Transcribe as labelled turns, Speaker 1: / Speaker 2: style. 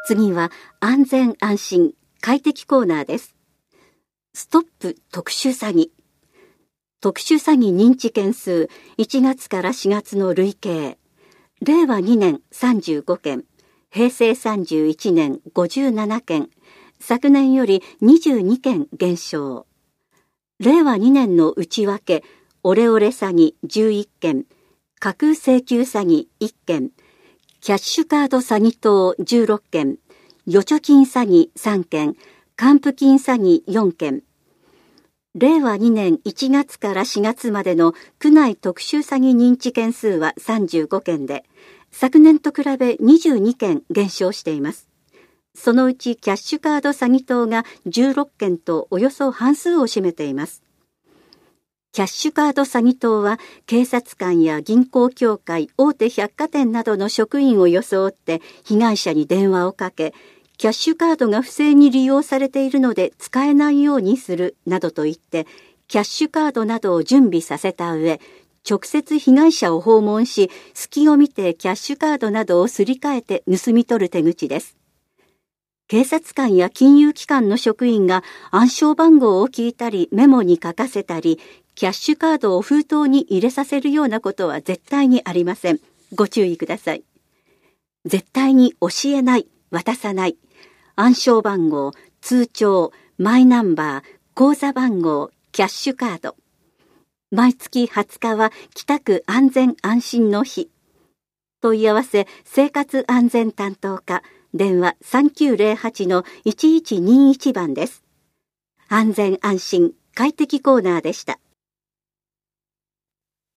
Speaker 1: 次は安全安心快適コーナーです。ストップ特殊詐欺。特殊詐欺認知件数1月から4月の累計。令和2年35件、平成31年57件、昨年より22件減少。令和2年の内訳、オレオレ詐欺11件、架空請求詐欺1件、キャッシュカード詐欺等16件、預貯金詐欺3件、還付金詐欺4件。令和2年1月から4月までの区内特殊詐欺認知件数は35件で、昨年と比べ22件減少しています。そのうちキャッシュカード詐欺等が16件とおよそ半数を占めています。キャッシュカード詐欺等は警察官や銀行協会、大手百貨店などの職員を装って被害者に電話をかけ、キャッシュカードが不正に利用されているので使えないようにするなどと言って、キャッシュカードなどを準備させた上、直接被害者を訪問し、隙を見てキャッシュカードなどをすり替えて盗み取る手口です。警察官や金融機関の職員が暗証番号を聞いたりメモに書かせたり、キャッシュカードを封筒に入れさせるようなことは絶対にありません。ご注意ください。絶対に教えない、渡さない。暗証番号、通帳、マイナンバー、口座番号、キャッシュカード。毎月20日は北区安全安心の日。問い合わせ生活安全担当課、電話3908-1121番です。安全安心快適コーナーでした。